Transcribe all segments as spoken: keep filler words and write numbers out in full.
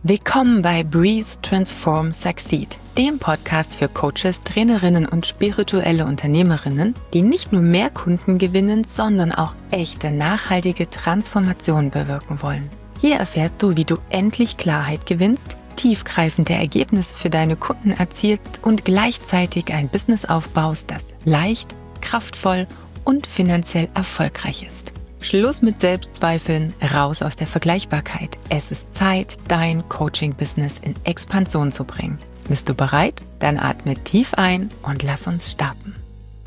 Willkommen bei Breathe, Transform, Succeed, dem Podcast für Coaches, Trainerinnen und spirituelle Unternehmerinnen, die nicht nur mehr Kunden gewinnen, sondern auch echte, nachhaltige Transformation bewirken wollen. Hier erfährst du, wie du endlich Klarheit gewinnst, tiefgreifende Ergebnisse für deine Kunden erzielst und gleichzeitig ein Business aufbaust, das leicht, kraftvoll und finanziell erfolgreich ist. Schluss mit Selbstzweifeln, raus aus der Vergleichbarkeit. Es ist Zeit, dein Coaching-Business in Expansion zu bringen. Bist du bereit? Dann atme tief ein und lass uns starten.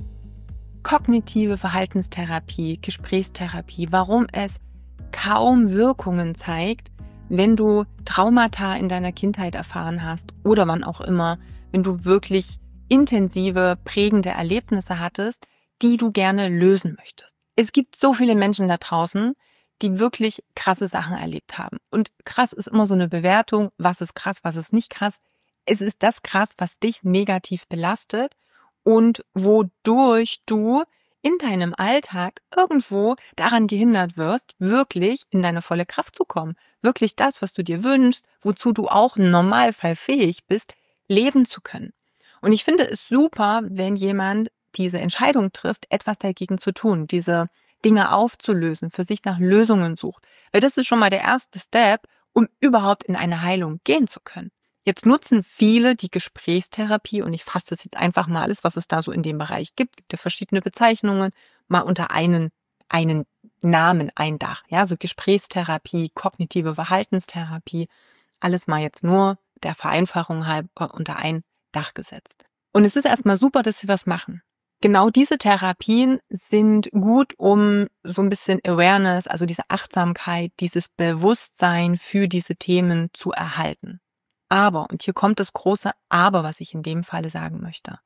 Kognitive Verhaltenstherapie, Gesprächstherapie, warum es kaum Wirkungen zeigt, wenn du Traumata in deiner Kindheit erfahren hast oder wann auch immer, wenn du wirklich intensive, prägende Erlebnisse hattest, die du gerne lösen möchtest. Es gibt so viele Menschen da draußen, die wirklich krasse Sachen erlebt haben. Und krass ist immer so eine Bewertung, was ist krass, was ist nicht krass. Es ist das krass, was dich negativ belastet und wodurch du in deinem Alltag irgendwo daran gehindert wirst, wirklich in deine volle Kraft zu kommen. Wirklich das, was du dir wünschst, wozu du auch im Normalfall fähig bist, leben zu können. Und ich finde es super, wenn jemand diese Entscheidung trifft, etwas dagegen zu tun, diese Dinge aufzulösen, für sich nach Lösungen sucht. Weil das ist schon mal der erste Step, um überhaupt in eine Heilung gehen zu können. Jetzt nutzen viele die Gesprächstherapie und ich fasse das jetzt einfach mal alles, was es da so in dem Bereich gibt. Gibt ja verschiedene Bezeichnungen, mal unter einen, einen Namen, ein Dach. Ja, so Gesprächstherapie, kognitive Verhaltenstherapie, alles mal jetzt nur der Vereinfachung halber unter ein Dach gesetzt. Und es ist erstmal super, dass sie was machen. Genau diese Therapien sind gut, um so ein bisschen Awareness, also diese Achtsamkeit, dieses Bewusstsein für diese Themen zu erhalten. Aber, und hier kommt das große Aber, was ich in dem Falle sagen möchte.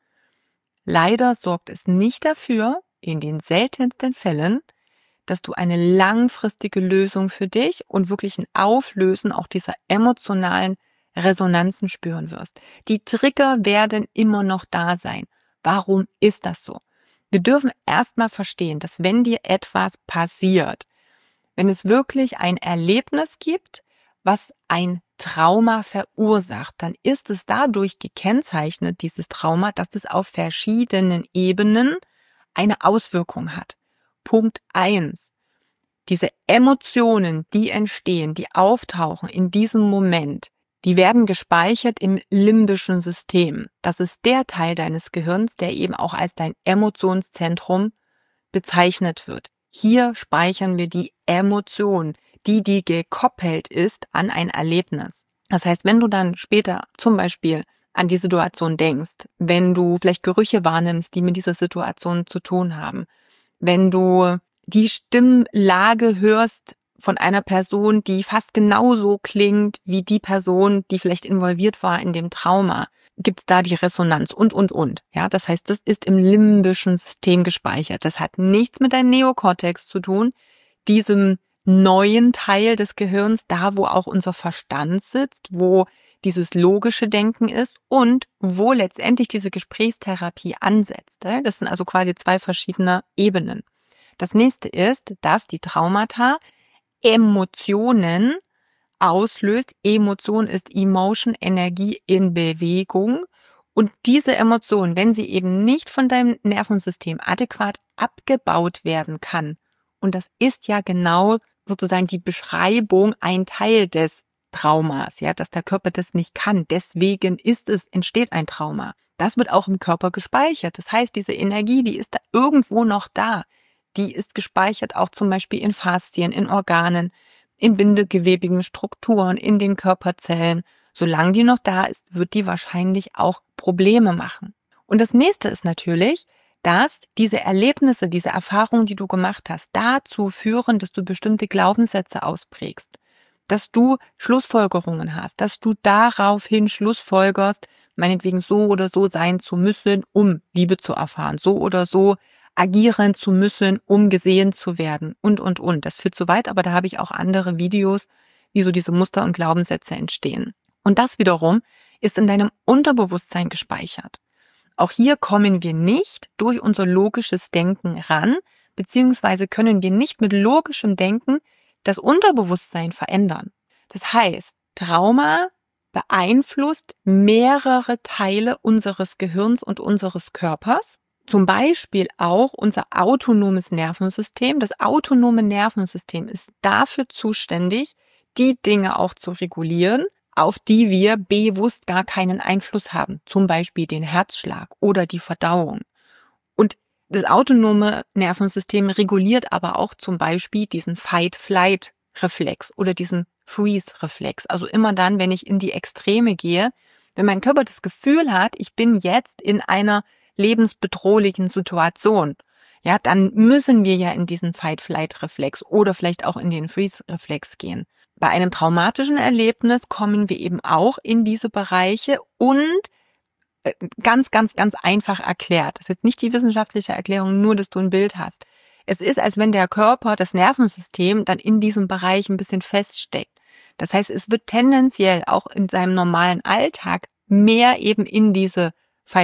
Leider sorgt es nicht dafür, in den seltensten Fällen, dass du eine langfristige Lösung für dich und wirklich ein Auflösen auch dieser emotionalen Resonanzen spüren wirst. Die Trigger werden immer noch da sein. Warum ist das so? Wir dürfen erstmal verstehen, dass wenn dir etwas passiert, wenn es wirklich ein Erlebnis gibt, was ein Trauma verursacht, dann ist es dadurch gekennzeichnet, dieses Trauma, dass es auf verschiedenen Ebenen eine Auswirkung hat. Punkt eins. Diese Emotionen, die entstehen, die auftauchen in diesem Moment, die werden gespeichert im limbischen System. Das ist der Teil deines Gehirns, der eben auch als dein Emotionszentrum bezeichnet wird. Hier speichern wir die Emotion, die die gekoppelt ist an ein Erlebnis. Das heißt, wenn du dann später zum Beispiel an die Situation denkst, wenn du vielleicht Gerüche wahrnimmst, die mit dieser Situation zu tun haben, wenn du die Stimmlage hörst von einer Person, die fast genauso klingt wie die Person, die vielleicht involviert war in dem Trauma, gibt's da die Resonanz und, und, und. Ja, das heißt, das ist im limbischen System gespeichert. Das hat nichts mit deinem Neokortex zu tun, diesem neuen Teil des Gehirns, da wo auch unser Verstand sitzt, wo dieses logische Denken ist und wo letztendlich diese Gesprächstherapie ansetzt. Das sind also quasi zwei verschiedene Ebenen. Das nächste ist, dass die Traumata Emotionen auslöst. Emotion ist Emotion, Energie in Bewegung. Und diese Emotion, wenn sie eben nicht von deinem Nervensystem adäquat abgebaut werden kann, und das ist ja genau sozusagen die Beschreibung, ein Teil des Traumas, ja, dass der Körper das nicht kann. Deswegen ist es, entsteht ein Trauma. Das wird auch im Körper gespeichert. Das heißt, diese Energie, die ist da irgendwo noch da. Die ist gespeichert auch zum Beispiel in Faszien, in Organen, in bindegewebigen Strukturen, in den Körperzellen. Solange die noch da ist, wird die wahrscheinlich auch Probleme machen. Und das nächste ist natürlich, dass diese Erlebnisse, diese Erfahrungen, die du gemacht hast, dazu führen, dass du bestimmte Glaubenssätze ausprägst, dass du Schlussfolgerungen hast, dass du daraufhin schlussfolgerst, meinetwegen so oder so sein zu müssen, um Liebe zu erfahren, so oder so agieren zu müssen, um gesehen zu werden und, und, und. Das führt zu weit, aber da habe ich auch andere Videos, wie so diese Muster und Glaubenssätze entstehen. Und das wiederum ist in deinem Unterbewusstsein gespeichert. Auch hier kommen wir nicht durch unser logisches Denken ran, beziehungsweise können wir nicht mit logischem Denken das Unterbewusstsein verändern. Das heißt, Trauma beeinflusst mehrere Teile unseres Gehirns und unseres Körpers. Zum Beispiel auch unser autonomes Nervensystem. Das autonome Nervensystem ist dafür zuständig, die Dinge auch zu regulieren, auf die wir bewusst gar keinen Einfluss haben. Zum Beispiel den Herzschlag oder die Verdauung. Und das autonome Nervensystem reguliert aber auch zum Beispiel diesen Fight-Flight-Reflex oder diesen Freeze-Reflex. Also immer dann, wenn ich in die Extreme gehe, wenn mein Körper das Gefühl hat, ich bin jetzt in einer lebensbedrohlichen Situation, ja, dann müssen wir ja in diesen Fight-Flight-Reflex oder vielleicht auch in den Freeze-Reflex gehen. Bei einem traumatischen Erlebnis kommen wir eben auch in diese Bereiche und ganz, ganz, ganz einfach erklärt. Das ist jetzt nicht die wissenschaftliche Erklärung, nur dass du ein Bild hast. Es ist, als wenn der Körper, das Nervensystem dann in diesem Bereich ein bisschen feststeckt. Das heißt, es wird tendenziell auch in seinem normalen Alltag mehr eben in diese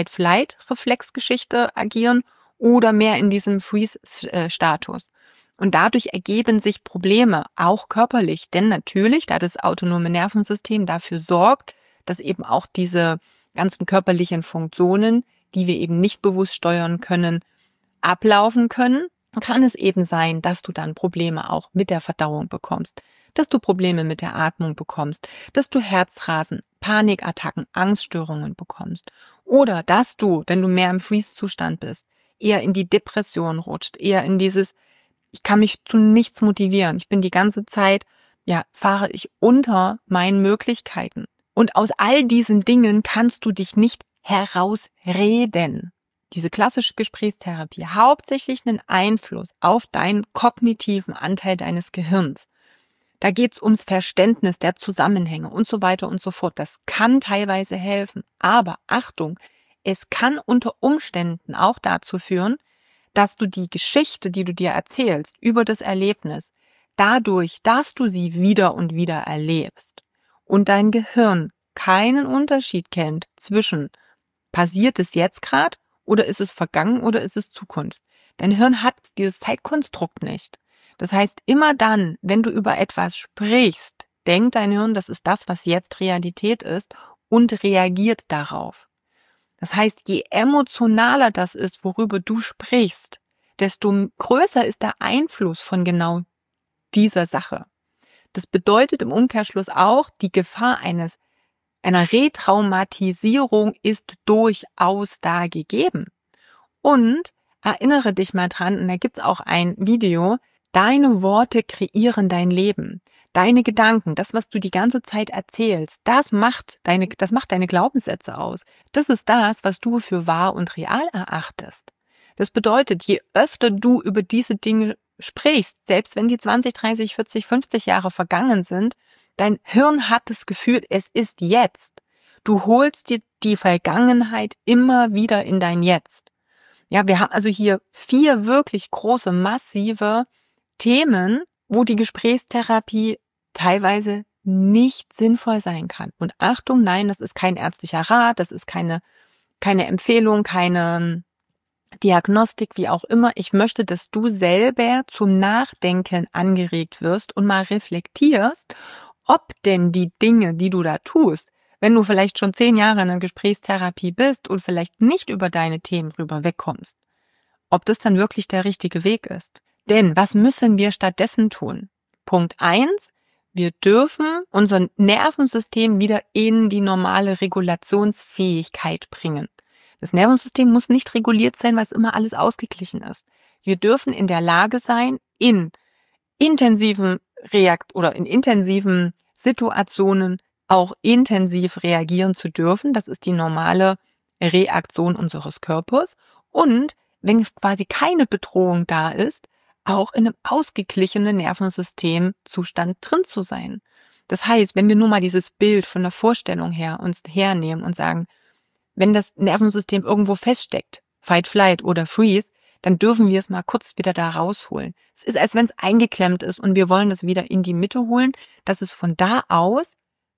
Fight-Flight-Reflexgeschichte agieren oder mehr in diesem Freeze-Status. Und dadurch ergeben sich Probleme, auch körperlich. Denn natürlich, da das autonome Nervensystem dafür sorgt, dass eben auch diese ganzen körperlichen Funktionen, die wir eben nicht bewusst steuern können, ablaufen können, kann es eben sein, dass du dann Probleme auch mit der Verdauung bekommst, dass du Probleme mit der Atmung bekommst, dass du Herzrasen, Panikattacken, Angststörungen bekommst oder dass du, wenn du mehr im Freeze-Zustand bist, eher in die Depression rutscht, eher in dieses, ich kann mich zu nichts motivieren, ich bin die ganze Zeit, ja, fahre ich unter meinen Möglichkeiten. Und aus all diesen Dingen kannst du dich nicht herausreden. Diese klassische Gesprächstherapie hauptsächlich einen Einfluss auf deinen kognitiven Anteil deines Gehirns. Da geht's ums Verständnis der Zusammenhänge und so weiter und so fort. Das kann teilweise helfen. Aber Achtung, es kann unter Umständen auch dazu führen, dass du die Geschichte, die du dir erzählst über das Erlebnis, dadurch, dass du sie wieder und wieder erlebst und dein Gehirn keinen Unterschied kennt zwischen passiert es jetzt gerade oder ist es vergangen oder ist es Zukunft. Dein Hirn hat dieses Zeitkonstrukt nicht. Das heißt, immer dann, wenn du über etwas sprichst, denkt dein Hirn, das ist das, was jetzt Realität ist und reagiert darauf. Das heißt, je emotionaler das ist, worüber du sprichst, desto größer ist der Einfluss von genau dieser Sache. Das bedeutet im Umkehrschluss auch, die Gefahr eines einer Retraumatisierung ist durchaus da gegeben. Und erinnere dich mal dran, und da gibt's auch ein Video, deine Worte kreieren dein Leben. Deine Gedanken, das, was du die ganze Zeit erzählst, das macht deine, das macht deine Glaubenssätze aus. Das ist das, was du für wahr und real erachtest. Das bedeutet, je öfter du über diese Dinge sprichst, selbst wenn die zwanzig, dreißig, vierzig, fünfzig Jahre vergangen sind, dein Hirn hat das Gefühl, es ist jetzt. Du holst dir die Vergangenheit immer wieder in dein Jetzt. Ja, wir haben also hier vier wirklich große, massive Themen, wo die Gesprächstherapie teilweise nicht sinnvoll sein kann. Und Achtung, nein, das ist kein ärztlicher Rat, das ist keine, keine Empfehlung, keine Diagnostik, wie auch immer. Ich möchte, dass du selber zum Nachdenken angeregt wirst und mal reflektierst, ob denn die Dinge, die du da tust, wenn du vielleicht schon zehn Jahre in einer Gesprächstherapie bist und vielleicht nicht über deine Themen rüber wegkommst, ob das dann wirklich der richtige Weg ist. Denn was müssen wir stattdessen tun? Punkt eins, wir dürfen unser Nervensystem wieder in die normale Regulationsfähigkeit bringen. Das Nervensystem muss nicht reguliert sein, weil es immer alles ausgeglichen ist. Wir dürfen in der Lage sein, in intensiven Reakt oder in intensiven Situationen auch intensiv reagieren zu dürfen. Das ist die normale Reaktion unseres Körpers. Und wenn quasi keine Bedrohung da ist, auch in einem ausgeglichenen Nervensystemzustand drin zu sein. Das heißt, wenn wir nur mal dieses Bild von der Vorstellung her uns hernehmen und sagen, wenn das Nervensystem irgendwo feststeckt, Fight, Flight oder Freeze, dann dürfen wir es mal kurz wieder da rausholen. Es ist, als wenn es eingeklemmt ist und wir wollen das wieder in die Mitte holen, dass es von da aus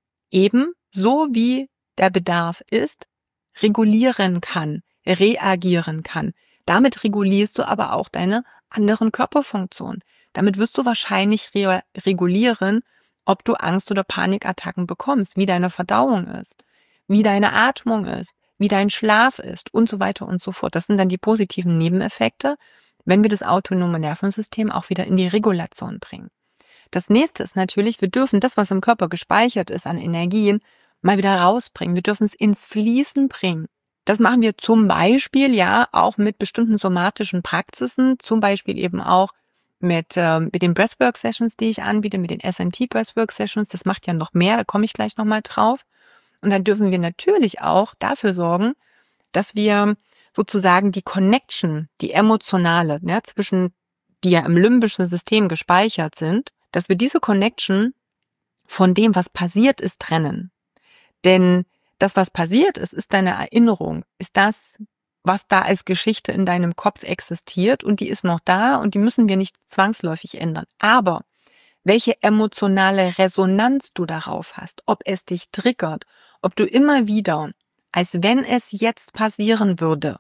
eben, so wie der Bedarf ist, regulieren kann, reagieren kann. Damit regulierst du aber auch deine anderen Körperfunktionen. Damit wirst du wahrscheinlich re- regulieren, ob du Angst- oder Panikattacken bekommst, wie deine Verdauung ist, wie deine Atmung ist, wie dein Schlaf ist und so weiter und so fort. Das sind dann die positiven Nebeneffekte, wenn wir das autonome Nervensystem auch wieder in die Regulation bringen. Das nächste ist natürlich, wir dürfen das, was im Körper gespeichert ist an Energien, mal wieder rausbringen. Wir dürfen es ins Fließen bringen. Das machen wir zum Beispiel ja auch mit bestimmten somatischen Praxisen, zum Beispiel eben auch mit, äh, mit den Breathwork-Sessions, die ich anbiete, mit den S M T Breathwork-Sessions. Das macht ja noch mehr, da komme ich gleich nochmal drauf. Und dann dürfen wir natürlich auch dafür sorgen, dass wir sozusagen die Connection, die emotionale, ja, zwischen, die ja im limbischen System gespeichert sind, dass wir diese Connection von dem, was passiert ist, trennen. Denn das, was passiert ist, ist deine Erinnerung, ist das, was da als Geschichte in deinem Kopf existiert und die ist noch da und die müssen wir nicht zwangsläufig ändern. Aber welche emotionale Resonanz du darauf hast, ob es dich triggert, ob du immer wieder, als wenn es jetzt passieren würde,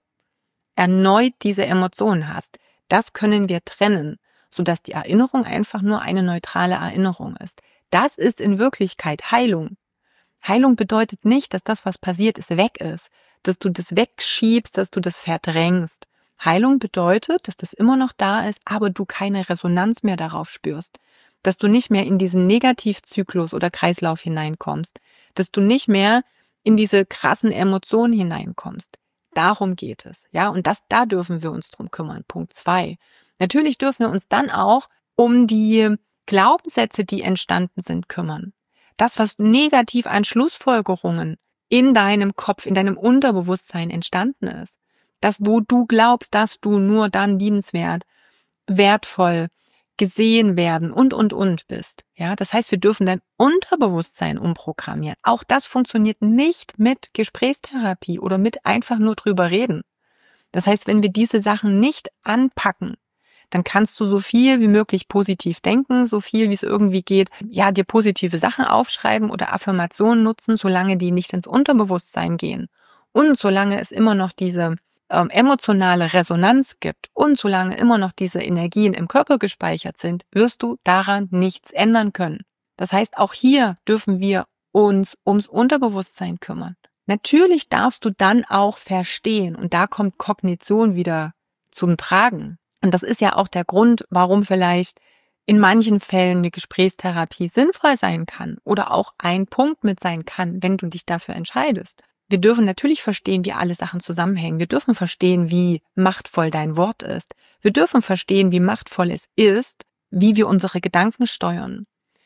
erneut diese Emotionen hast, das können wir trennen, sodass die Erinnerung einfach nur eine neutrale Erinnerung ist. Das ist in Wirklichkeit Heilung. Heilung bedeutet nicht, dass das, was passiert ist, weg ist, dass du das wegschiebst, dass du das verdrängst. Heilung bedeutet, dass das immer noch da ist, aber du keine Resonanz mehr darauf spürst, dass du nicht mehr in diesen Negativzyklus oder Kreislauf hineinkommst, dass du nicht mehr in diese krassen Emotionen hineinkommst. Darum geht es, ja, und das, da dürfen wir uns drum kümmern. Punkt zwei. Natürlich dürfen wir uns dann auch um die Glaubenssätze, die entstanden sind, kümmern. Das, was negativ an Schlussfolgerungen in deinem Kopf, in deinem Unterbewusstsein entstanden ist. Das, wo du glaubst, dass du nur dann liebenswert, wertvoll, gesehen werden und, und, und bist. Ja, das heißt, wir dürfen dein Unterbewusstsein umprogrammieren. Auch das funktioniert nicht mit Gesprächstherapie oder mit einfach nur drüber reden. Das heißt, wenn wir diese Sachen nicht anpacken, dann kannst du so viel wie möglich positiv denken, so viel wie es irgendwie geht, ja, dir positive Sachen aufschreiben oder Affirmationen nutzen, solange die nicht ins Unterbewusstsein gehen. Und solange es immer noch diese ähm, emotionale Resonanz gibt und solange immer noch diese Energien im Körper gespeichert sind, wirst du daran nichts ändern können. Das heißt, auch hier dürfen wir uns ums Unterbewusstsein kümmern. Natürlich darfst du dann auch verstehen, und da kommt Kognition wieder zum Tragen. Und das ist ja auch der Grund, warum vielleicht in manchen Fällen eine Gesprächstherapie sinnvoll sein kann oder auch ein Punkt mit sein kann, wenn du dich dafür entscheidest. Wir dürfen natürlich verstehen, wie alle Sachen zusammenhängen. Wir dürfen verstehen, wie machtvoll dein Wort ist. Wir dürfen verstehen, wie machtvoll es ist, wie wir unsere Gedanken steuern.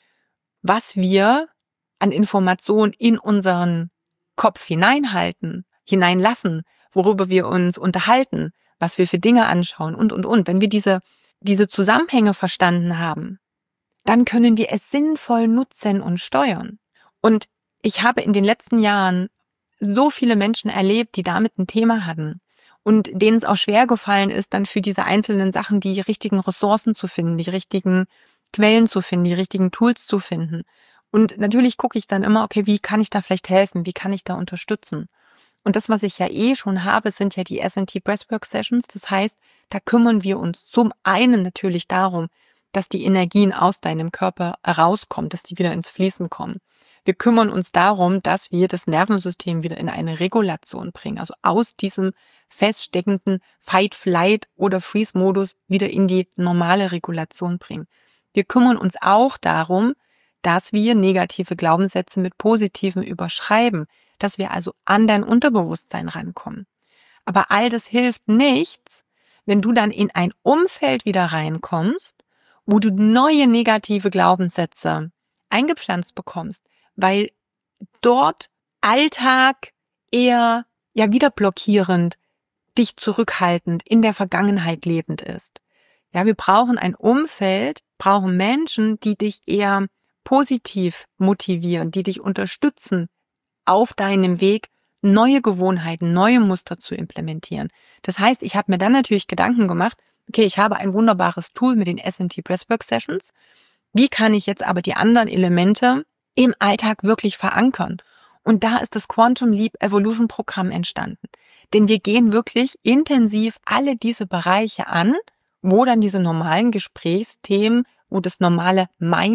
Was wir an Informationen in unseren Kopf hineinhalten, hineinlassen, worüber wir uns unterhalten, was wir für Dinge anschauen und, und, und. Wenn wir diese, diese Zusammenhänge verstanden haben, dann können wir es sinnvoll nutzen und steuern. Und ich habe in den letzten Jahren so viele Menschen erlebt, die damit ein Thema hatten und denen es auch schwer gefallen ist, dann für diese einzelnen Sachen die richtigen Ressourcen zu finden, die richtigen Quellen zu finden, die richtigen Tools zu finden. Und natürlich gucke ich dann immer, okay, wie kann ich da vielleicht helfen, wie kann ich da unterstützen? Und das, was ich ja eh schon habe, sind ja die S M T Breathwork Sessions. Das heißt, da kümmern wir uns zum einen natürlich darum, dass die Energien aus deinem Körper rauskommen, dass die wieder ins Fließen kommen. Wir kümmern uns darum, dass wir das Nervensystem wieder in eine Regulation bringen, also aus diesem feststeckenden Fight, Flight oder Freeze-Modus wieder in die normale Regulation bringen. Wir kümmern uns auch darum, dass wir negative Glaubenssätze mit positiven überschreiben, dass wir also an dein Unterbewusstsein rankommen. Aber all das hilft nichts, wenn du dann in ein Umfeld wieder reinkommst, wo du neue negative Glaubenssätze eingepflanzt bekommst, weil dort Alltag eher ja wieder blockierend, dich zurückhaltend, in der Vergangenheit lebend ist. Ja, wir brauchen ein Umfeld, brauchen Menschen, die dich eher positiv motivieren, die dich unterstützen, auf deinem Weg neue Gewohnheiten, neue Muster zu implementieren. Das heißt, ich habe mir dann natürlich Gedanken gemacht, okay, ich habe ein wunderbares Tool mit den S M T Breathwork Sessions. Wie kann ich jetzt aber die anderen Elemente im Alltag wirklich verankern? Und da ist das Quantum Leap Evolution Programm entstanden. Denn wir gehen wirklich intensiv alle diese Bereiche an, wo dann diese normalen Gesprächsthemen, wo das normale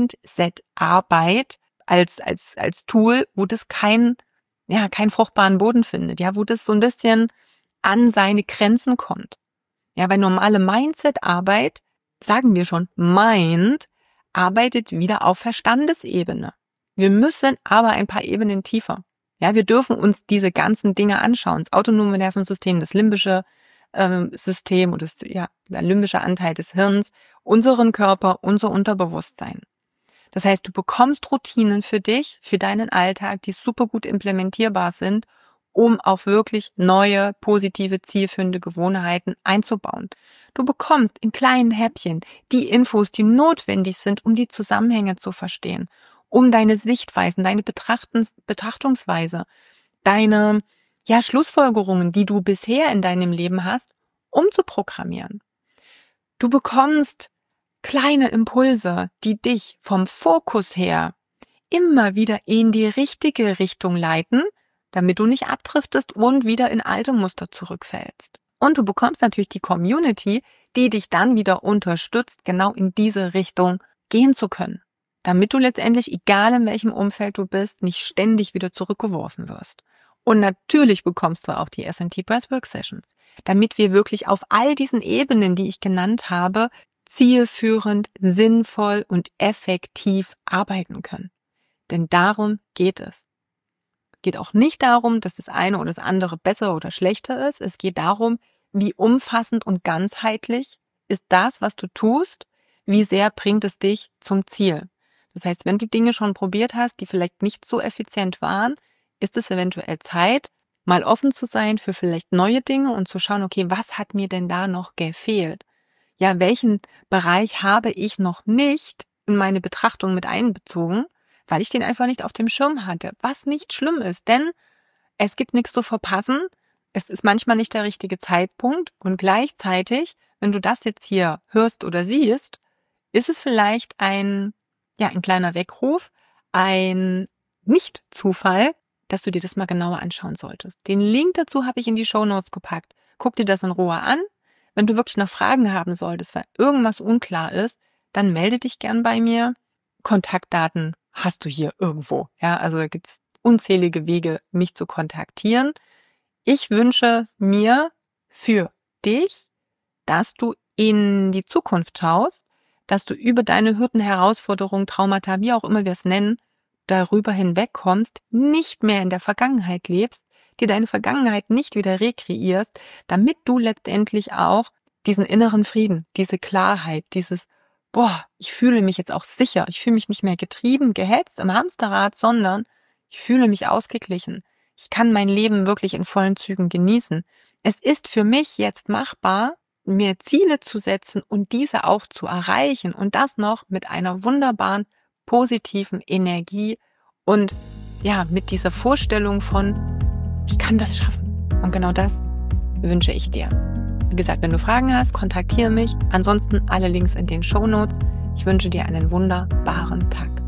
Mindset-Arbeit als, als, als Tool, wo das kein, ja, keinen fruchtbaren Boden findet, ja, wo das so ein bisschen an seine Grenzen kommt. Ja, weil normale Mindset-Arbeit, sagen wir schon, Mind, arbeitet wieder auf Verstandesebene. Wir müssen aber ein paar Ebenen tiefer. Ja, wir dürfen uns diese ganzen Dinge anschauen. Das autonome Nervensystem, das limbische ähm, System oder das, ja, der limbische Anteil des Hirns, unseren Körper, unser Unterbewusstsein. Das heißt, du bekommst Routinen für dich, für deinen Alltag, die super gut implementierbar sind, um auf wirklich neue, positive, zielführende Gewohnheiten einzubauen. Du bekommst in kleinen Häppchen die Infos, die notwendig sind, um die Zusammenhänge zu verstehen, um deine Sichtweisen, deine Betrachtens- Betrachtungsweise, deine ja, Schlussfolgerungen, die du bisher in deinem Leben hast, umzuprogrammieren. Du bekommst kleine Impulse, die dich vom Fokus her immer wieder in die richtige Richtung leiten, damit du nicht abdriftest und wieder in alte Muster zurückfällst. Und du bekommst natürlich die Community, die dich dann wieder unterstützt, genau in diese Richtung gehen zu können, damit du letztendlich, egal in welchem Umfeld du bist, nicht ständig wieder zurückgeworfen wirst. Und natürlich bekommst du auch die S and T Breathwork Sessions, damit wir wirklich auf all diesen Ebenen, die ich genannt habe, zielführend, sinnvoll und effektiv arbeiten können. Denn darum geht es. Es geht auch nicht darum, dass das eine oder das andere besser oder schlechter ist. Es geht darum, wie umfassend und ganzheitlich ist das, was du tust, wie sehr bringt es dich zum Ziel. Das heißt, wenn du Dinge schon probiert hast, die vielleicht nicht so effizient waren, ist es eventuell Zeit, mal offen zu sein für vielleicht neue Dinge und zu schauen, okay, was hat mir denn da noch gefehlt? Ja, welchen Bereich habe ich noch nicht in meine Betrachtung mit einbezogen, weil ich den einfach nicht auf dem Schirm hatte, was nicht schlimm ist, denn es gibt nichts zu verpassen, es ist manchmal nicht der richtige Zeitpunkt und gleichzeitig, wenn du das jetzt hier hörst oder siehst, ist es vielleicht ein, ja, ein kleiner Weckruf, ein Nicht-Zufall, dass du dir das mal genauer anschauen solltest. Den Link dazu habe ich in die Shownotes gepackt. Guck dir das in Ruhe an. Wenn du wirklich noch Fragen haben solltest, weil irgendwas unklar ist, dann melde dich gern bei mir. Kontaktdaten hast du hier irgendwo. Ja, also da gibt's unzählige Wege, mich zu kontaktieren. Ich wünsche mir für dich, dass du in die Zukunft schaust, dass du über deine Hürden, Herausforderungen, Traumata, wie auch immer wir es nennen, darüber hinwegkommst, nicht mehr in der Vergangenheit lebst, dir deine Vergangenheit nicht wieder rekreierst, damit du letztendlich auch diesen inneren Frieden, diese Klarheit, dieses, boah, ich fühle mich jetzt auch sicher, ich fühle mich nicht mehr getrieben, gehetzt im Hamsterrad, sondern ich fühle mich ausgeglichen. Ich kann mein Leben wirklich in vollen Zügen genießen. Es ist für mich jetzt machbar, mir Ziele zu setzen und diese auch zu erreichen und das noch mit einer wunderbaren, positiven Energie und ja, mit dieser Vorstellung von, ich kann das schaffen. Und genau das wünsche ich dir. Wie gesagt, wenn du Fragen hast, kontaktiere mich. Ansonsten alle Links in den Shownotes. Ich wünsche dir einen wunderbaren Tag.